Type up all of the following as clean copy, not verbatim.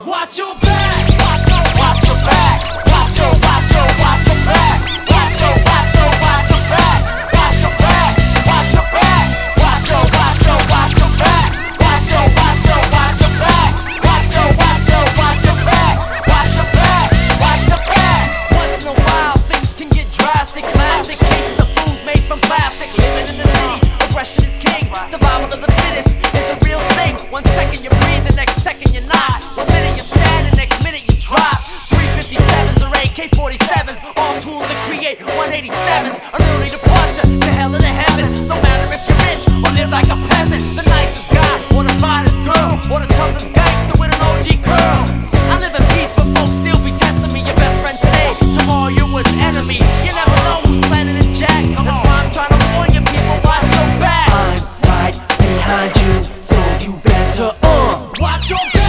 Watch your back, watch your back, watch your back, watch your back, watch your back, watch your back, watch your back, watch your back, watch your back, watch your back, watch your back, watch your back, watch your back. Once in a while things can get drastic, classic cases of fools made from plastic. Living in the city, aggression is king, survival of the fittest is a real thing. 1 second you breathe, the next second you're not. 1 minute you stand, the next minute you drop. 357s or AK-47s, all tools to create 187s. An early departure to hell and to heaven. No matter if you're rich or live like a peasant, the nicest guy or the finest girl or the toughest gangster with an OG curl. I live in peace, but folks still be testing me. Your best friend today, tomorrow you're worst enemy. You never know who's planning a jack. That's why I'm trying to warn you people, watch your back. I'm right behind you, so you better watch your back.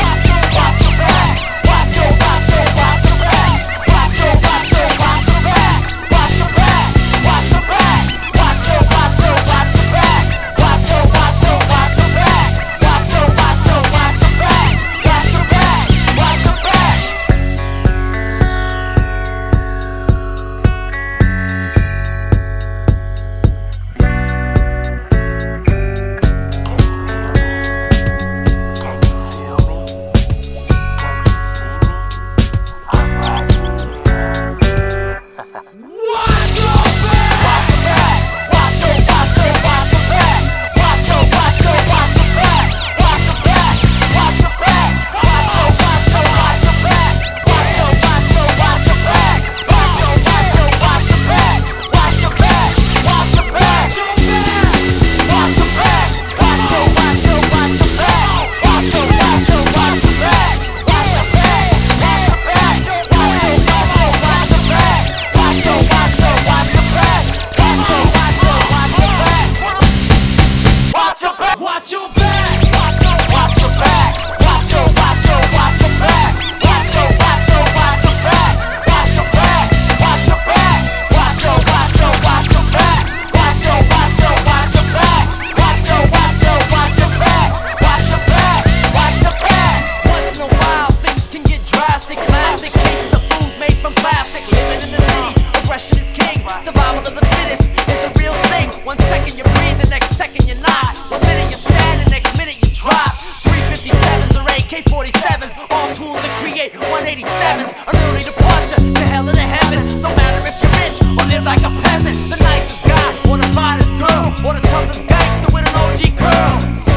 Survival of the fittest is a real thing. 1 second you breathe, the next second you're not. 1 minute you stand, the next minute you drop. 357s or AK-47s, all tools to create 187s. An early departure to hell and to heaven. No matter if you're rich or live like a peasant, the nicest guy or the finest girl or the toughest gangster with an OG curl.